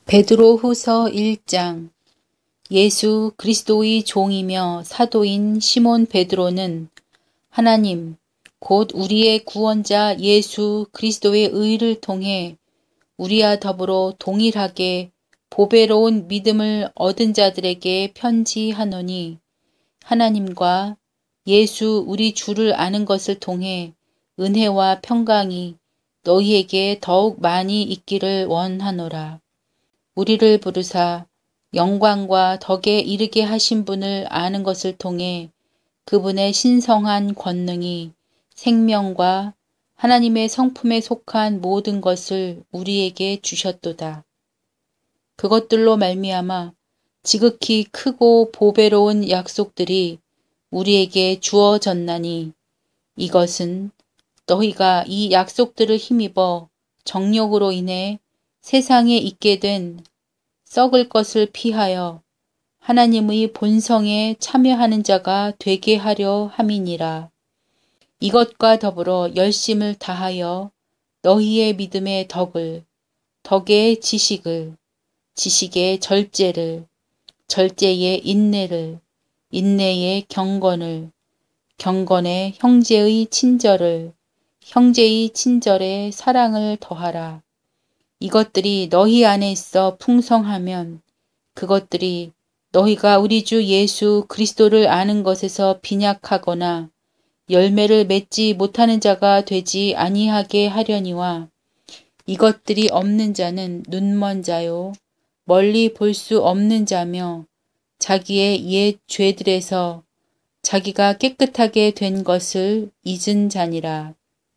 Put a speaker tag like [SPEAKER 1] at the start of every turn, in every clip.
[SPEAKER 1] 베드로후서 1장. 예수 그리스도의 종이며 사도인 시몬 베드로는 하나님 곧 우리의 구원자 예수 그리스도의 의를 통해 우리와 더불어 동일하게 보배로운 믿음을 얻은 자들에게 편지하노니, 하나님과 예수 우리 주를 아는 것을 통해 은혜와 평강이 너희에게 더욱 많이 있기를 원하노라. 우리를 부르사 영광과 덕에 이르게 하신 분을 아는 것을 통해 그분의 신성한 권능이 생명과 하나님의 성품에 속한 모든 것을 우리에게 주셨도다. 그것들로 말미암아 지극히 크고 보배로운 약속들이 우리에게 주어졌나니, 이것은 너희가 이 약속들을 힘입어 정욕으로 인해 세상에 있게 된 썩을 것을 피하여 하나님의 본성에 참여하는 자가 되게 하려 함이니라. 이것과 더불어 열심을 다하여 너희의 믿음의 덕을, 덕의 지식을, 지식의 절제를, 절제의 인내를, 인내의 경건을, 경건의 형제의 친절을, 형제의 친절에 사랑을 더하라. 이것들이 너희 안에 있어 풍성하면 그것들이 너희가 우리 주 예수 그리스도를 아는 것에서 빈약하거나 열매를 맺지 못하는 자가 되지 아니하게 하려니와, 이것들이 없는 자는 눈먼 자요 멀리 볼 수 없는 자며 자기의 옛 죄들에서 자기가 깨끗하게 된 것을 잊은 자니라.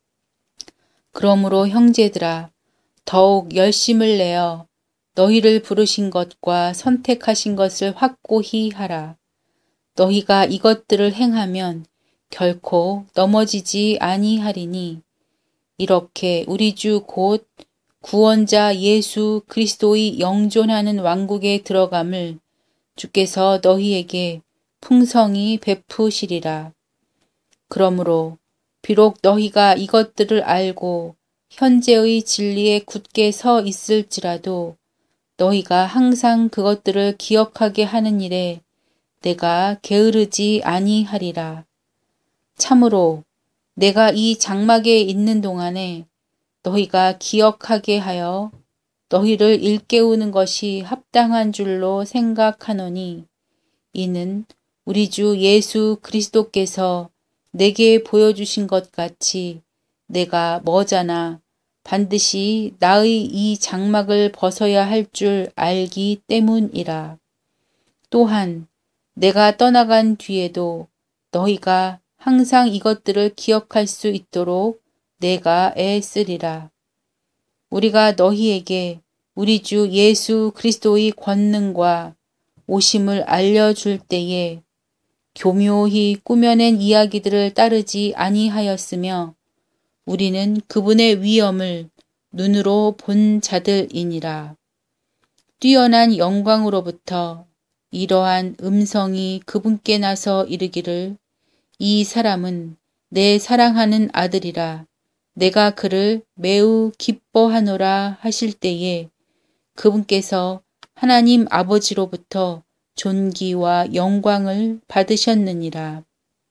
[SPEAKER 1] 그러므로 형제들아, 더욱 열심을 내어 너희를 부르신 것과 선택하신 것을 확고히 하라. 너희가 이것들을 행하면 결코 넘어지지 아니하리니, 이렇게 우리 주 곧 구원자 예수 그리스도의 영존하는 왕국에 들어감을 주께서 너희에게 풍성히 베푸시리라. 그러므로 비록 너희가 이것들을 알고 현재의 진리에 굳게 서 있을지라도 너희가 항상 그것들을 기억하게 하는 일에 내가 게으르지 아니하리라. 참으로 내가 이 장막에 있는 동안에 너희가 기억하게 하여 너희를 일깨우는 것이 합당한 줄로 생각하노니, 이는 우리 주 예수 그리스도께서 내게 보여주신 것 같이 내가 머자나 반드시 나의 이 장막을 벗어야 할 줄 알기 때문이라. 또한 내가 떠나간 뒤에도 너희가 항상 이것들을 기억할 수 있도록 내가 애쓰리라. 우리가 너희에게 우리 주 예수 그리스도의 권능과 오심을 알려줄 때에 교묘히 꾸며낸 이야기들을 따르지 아니하였으며, 우리는 그분의 위엄을 눈으로 본 자들이니라. 뛰어난 영광으로부터 이러한 음성이 그분께 나서 이르기를, 이 사람은 내 사랑하는 아들이라, 내가 그를 매우 기뻐하노라 하실 때에 그분께서 하나님 아버지로부터 존귀와 영광을 받으셨느니라.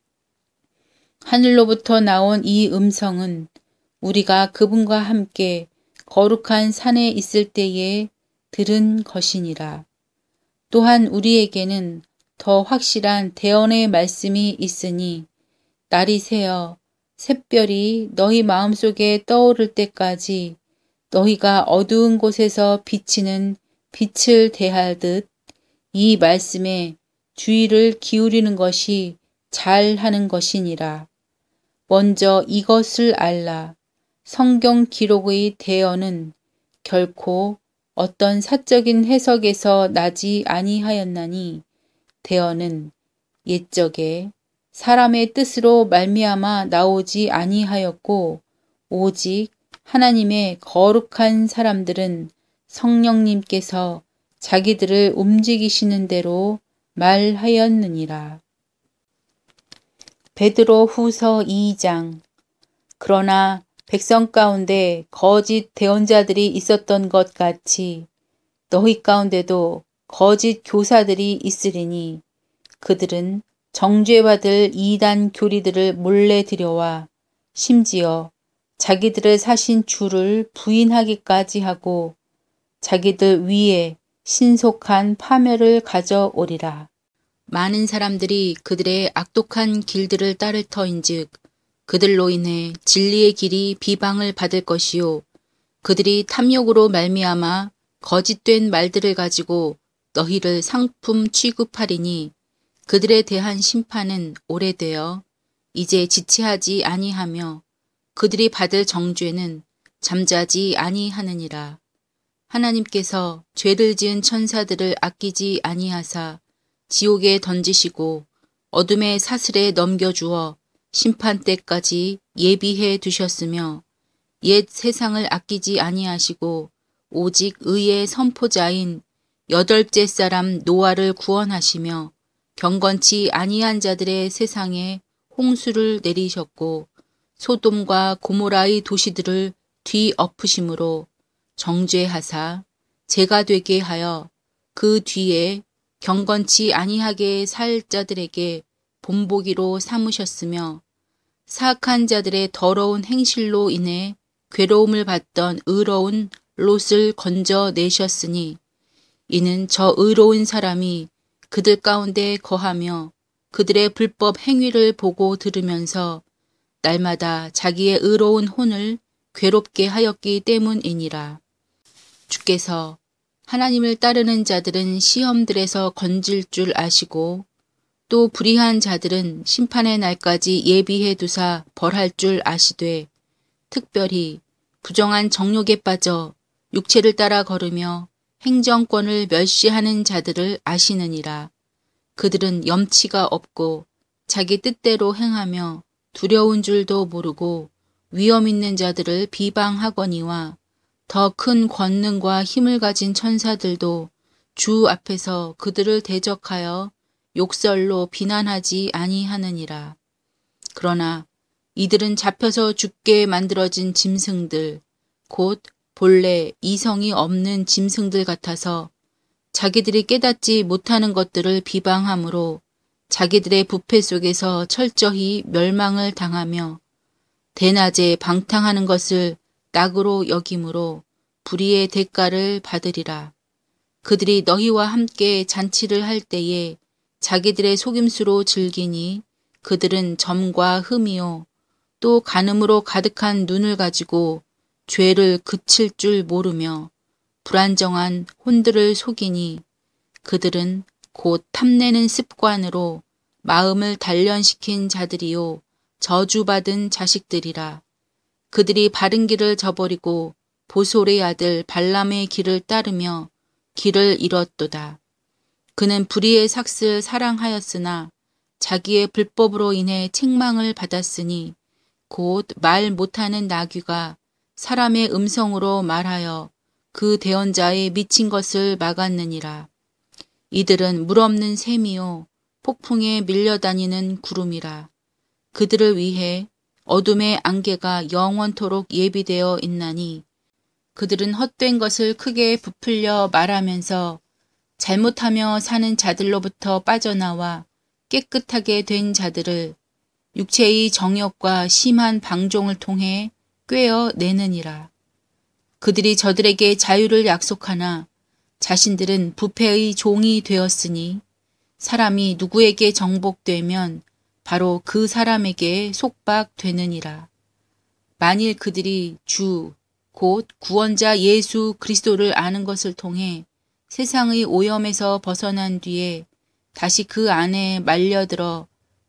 [SPEAKER 1] 하늘로부터 나온 이 음성은 우리가 그분과 함께 거룩한 산에 있을 때에 들은 것이니라. 또한 우리에게는 더 확실한 대언의 말씀이 있으니, 날이 새어 샛별이 너희 마음속에 떠오를 때까지 너희가 어두운 곳에서 비치는 빛을 대하듯 이 말씀에 주의를 기울이는 것이 잘하는 것이니라. 먼저 이것을 알라. 성경 기록의 대언은 결코 어떤 사적인 해석에서 나지 아니하였나니, 대언은 옛적에 사람의 뜻으로 말미암아 나오지 아니하였고, 오직 하나님의 거룩한 사람들은 성령님께서 자기들을 움직이시는 대로 말하였느니라. 베드로 후서 2장. 그러나 백성 가운데 거짓 대언자들이 있었던 것 같이 너희 가운데도 거짓 교사들이 있으리니 그들은 정죄받을 이단 교리들을 몰래 들여와 심지어 자기들을 사신 주를 부인하기까지 하고 자기들 위에 신속한 파멸을 가져오리라. 많은 사람들이 그들의 악독한 길들을 따를 터인즉 그들로 인해 진리의 길이 비방을 받을 것이요 그들이 탐욕으로 말미암아 거짓된 말들을 가지고 너희를 상품 취급하리니 그들에 대한 심판은 오래되어 이제 지체하지 아니하며 그들이 받을 정죄는 잠자지 아니하느니라. 하나님께서 죄를 지은 천사들을 아끼지 아니하사 지옥에 던지시고 어둠의 사슬에 넘겨주어 심판 때까지 예비해 두셨으며 옛 세상을 아끼지 아니하시고 오직 의의 선포자인 여덟째 사람 노아를 구원하시며 경건치 아니한 자들의 세상에 홍수를 내리셨고 소돔과 고모라의 도시들을 뒤엎으심으로 정죄하사 죄가 되게 하여 그 뒤에 경건치 아니하게 살 자들에게 본보기로 삼으셨으며 사악한 자들의 더러운 행실로 인해 괴로움을 받던 의로운 롯을 건져내셨으니 이는 저 의로운 사람이 그들 가운데 거하며 그들의 불법 행위를 보고 들으면서 날마다 자기의 의로운 혼을 괴롭게 하였기 때문이니라. 주께서 하나님을 따르는 자들은 시험들에서 건질 줄 아시고 또 불의한 자들은 심판의 날까지 예비해 두사 벌할 줄 아시되 특별히 부정한 정욕에 빠져 육체를 따라 걸으며 행정권을 멸시하는 자들을 아시느니라. 그들은 염치가 없고 자기 뜻대로 행하며 두려운 줄도 모르고 위험 있는 자들을 비방하거니와 더 큰 권능과 힘을 가진 천사들도 주 앞에서 그들을 대적하여 욕설로 비난하지 아니하느니라. 그러나 이들은 잡혀서 죽게 만들어진 짐승들, 곧 본래 이성이 없는 짐승들 같아서 자기들이 깨닫지 못하는 것들을 비방함으로 자기들의 부패 속에서 철저히 멸망을 당하며 대낮에 방탕하는 것을 낙으로 여김으로 불의의 대가를 받으리라. 그들이 너희와 함께 잔치를 할 때에 자기들의 속임수로 즐기니 그들은 점과 흠이요 또 간음으로 가득한 눈을 가지고 죄를 그칠 줄 모르며 불안정한 혼들을 속이니 그들은 곧 탐내는 습관으로 마음을 단련시킨 자들이요 저주받은 자식들이라. 그들이 바른 길을 저버리고 보솔의 아들 발람의 길을 따르며 길을 잃었도다. 그는 불의의 삭을 사랑하였으나 자기의 불법으로 인해 책망을 받았으니 곧 말 못하는 나귀가 사람의 음성으로 말하여 그 대언자의 미친 것을 막았느니라. 이들은 물 없는 샘이요 폭풍에 밀려다니는 구름이라. 그들을 위해 어둠의 안개가 영원토록 예비되어 있나니 그들은 헛된 것을 크게 부풀려 말하면서 잘못하며 사는 자들로부터 빠져나와 깨끗하게 된 자들을 육체의 정욕과 심한 방종을 통해 꿰어내느니라. 그들이 저들에게 자유를 약속하나 자신들은 부패의 종이 되었으니 사람이 누구에게 정복되면 바로 그 사람에게 속박되느니라. 만일 그들이 주, 곧 구원자 예수 그리스도를 아는 것을 통해 세상의 오염에서 벗어난 뒤에 다시 그 안에 말려들어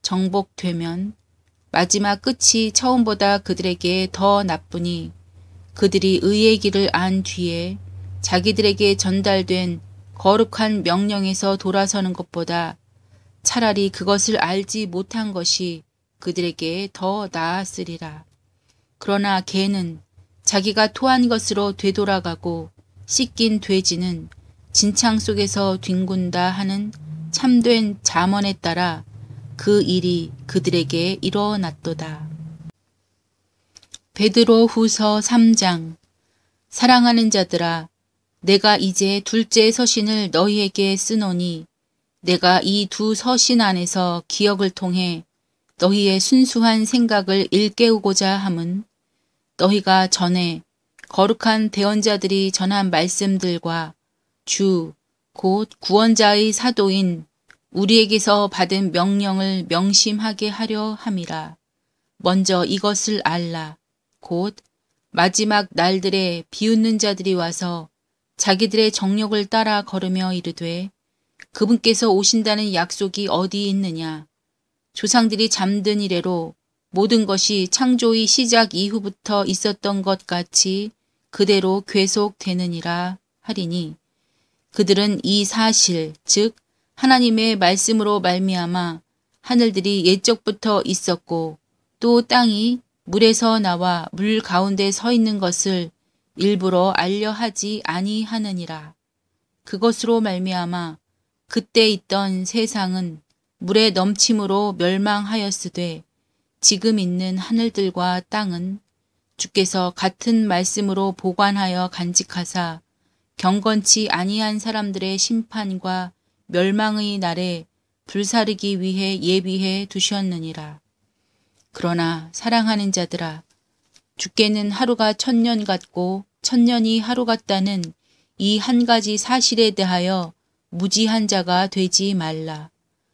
[SPEAKER 1] 정복되면 마지막 끝이 처음보다 그들에게 더 나쁘니 그들이 의의 길을 안 뒤에 자기들에게 전달된 거룩한 명령에서 돌아서는 것보다 차라리 그것을 알지 못한 것이 그들에게 더 나았으리라. 그러나 개는 자기가 토한 것으로 되돌아가고 씻긴 돼지는 진창 속에서 뒹군다 하는 참된 잠언에 따라 그 일이 그들에게 일어났도다. 베드로 후서 3장. 사랑하는 자들아, 내가 이제 둘째 서신을 너희에게 쓰노니 내가 이 두 서신 안에서 기억을 통해 너희의 순수한 생각을 일깨우고자 함은 너희가 전에 거룩한 대언자들이 전한 말씀들과 주, 곧 구원자의 사도인 우리에게서 받은 명령을 명심하게 하려 함이라. 먼저 이것을 알라. 곧 마지막 날들에 비웃는 자들이 와서 자기들의 정욕을 따라 걸으며 이르되 그분께서 오신다는 약속이 어디 있느냐. 조상들이 잠든 이래로 모든 것이 창조의 시작 이후부터 있었던 것 같이 그대로 계속되느니라 하리니 그들은 이 사실 즉 하나님의 말씀으로 말미암아 하늘들이 옛적부터 있었고 또 땅이 물에서 나와 물 가운데 서 있는 것을 일부러 알려 하지 아니하느니라. 그것으로 말미암아 그때 있던 세상은 물의 넘침으로 멸망하였으되 지금 있는 하늘들과 땅은 주께서 같은 말씀으로 보관하여 간직하사 경건치 아니한 사람들의 심판과 멸망의 날에 불사르기 위해 예비해 두셨느니라. 그러나 사랑하는 자들아, 주께는 하루가 1000년 같고 1000년이 하루 같다는 이 한 가지 사실에 대하여 무지한 자가 되지 말라.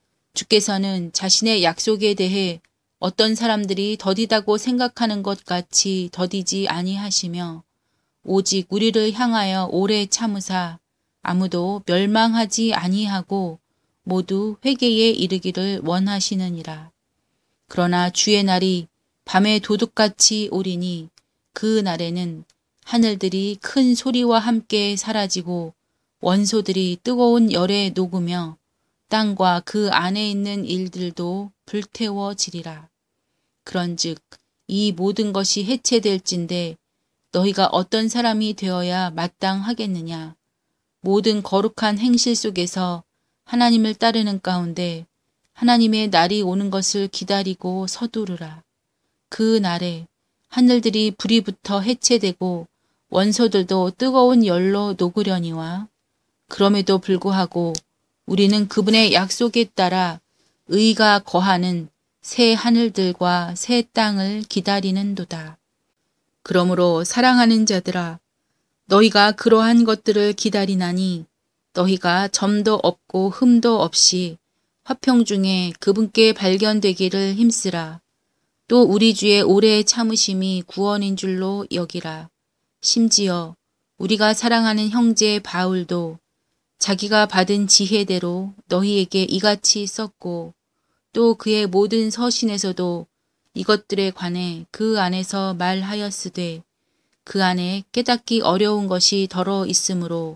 [SPEAKER 1] 주께서는 자신의 약속에 대해 어떤 사람들이 더디다고 생각하는 것 같이 더디지 아니하시며 오직 우리를 향하여 오래 참으사 아무도 멸망하지 아니하고 모두 회개에 이르기를 원하시느니라. 그러나 주의 날이 밤에 도둑같이 오리니 그 날에는 하늘들이 큰 소리와 함께 사라지고 원소들이 뜨거운 열에 녹으며 땅과 그 안에 있는 일들도 불태워지리라. 그런즉 이 모든 것이 해체될진데 너희가 어떤 사람이 되어야 마땅하겠느냐. 모든 거룩한 행실 속에서 하나님을 따르는 가운데 하나님의 날이 오는 것을 기다리고 서두르라. 그 날에 하늘들이 불이 붙어 해체되고 원소들도 뜨거운 열로 녹으려니와 그럼에도 불구하고 우리는 그분의 약속에 따라 의가 거하는 새 하늘들과 새 땅을 기다리는도다. 그러므로 사랑하는 자들아, 너희가 그러한 것들을 기다리나니 너희가 점도 없고 흠도 없이 화평 중에 그분께 발견되기를 힘쓰라. 또 우리 주의 오래 참으심이 구원인 줄로 여기라. 심지어 우리가 사랑하는 형제 바울도 자기가 받은 지혜대로 너희에게 이같이 썼고 또 그의 모든 서신에서도 이것들에 관해 그 안에서 말하였으되 그 안에 깨닫기 어려운 것이 더러 있으므로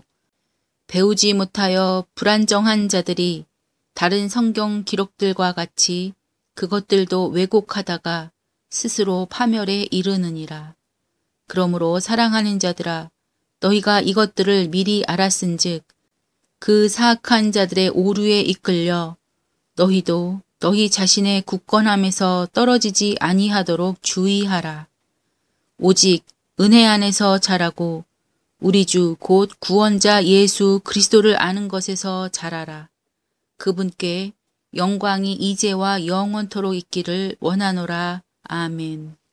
[SPEAKER 1] 배우지 못하여 불안정한 자들이 다른 성경 기록들과 같이 그것들도 왜곡하다가 스스로 파멸에 이르느니라. 그러므로 사랑하는 자들아, 너희가 이것들을 미리 알았은즉 그 사악한 자들의 오류에 이끌려 너희도 너희 자신의 굳건함에서 떨어지지 아니하도록 주의하라. 오직 은혜 안에서 자라고 우리 주 곧 구원자 예수 그리스도를 아는 것에서 자라라. 그분께 영광이 이제와 영원토록 있기를 원하노라. 아멘.